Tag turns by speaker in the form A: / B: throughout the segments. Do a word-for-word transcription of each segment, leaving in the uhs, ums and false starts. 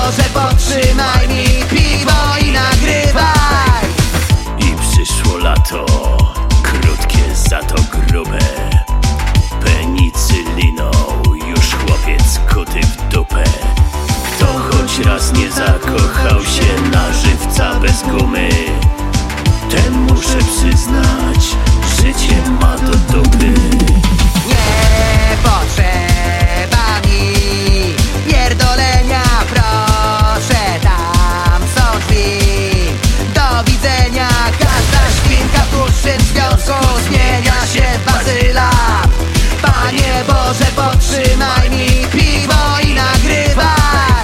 A: Boże, podtrzymaj mi piwo i nagrywaj.
B: I przyszło lato, krótkie, za to grube. Penicyliną już chłopiec kuty w dupę. Kto choć raz nie zakochał się na żywca bez gumy, ten, muszę przyznać, życie ma do dupy.
A: Nie potrzeba mi pierdolenia, proszę, tam są drzwi. Do widzenia, każda świnka w dłuższym związku zmienia się w bazyla. Panie Boże, podtrzymaj mi piwo i nagrywaj.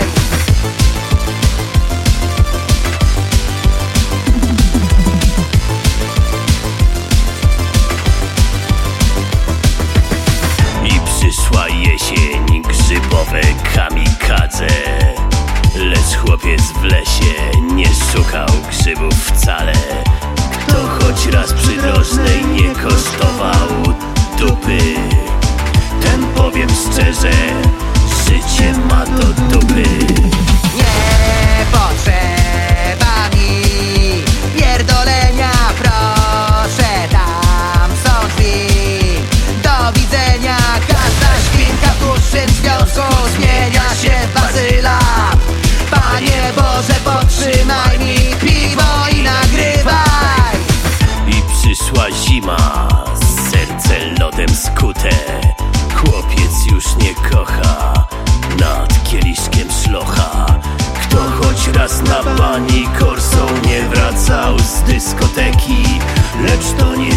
B: Przyszła jesień, grzybowe kamikadze. Lecz chłopiec w lesie nie szukał grzybów wcale. Kto choć raz przydrożnej nie kosztował dupy, ten, powiem szczerze, życie ma do dupy.
A: Nie potrzeba mi pierdolenia, proszę, tam są drzwi. Do widzenia, każda świnka w dłuższym związku zmienia się w bazyla. Panie Boże, podtrzymaj mi piwo i nagrywaj.
B: I przyszła zima, serce lodem skute. Chłopiec już nie kocha nad kieliszkiem szlocha. Kto choć raz na pani korsą nie wracał z dyskoteki, lecz to nie